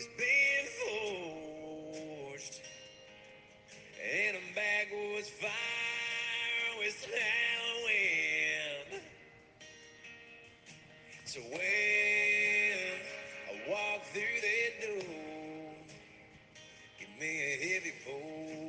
is being forged, and a backwoods fire with hell wind. So when I walk through that door, give me a heavy pour.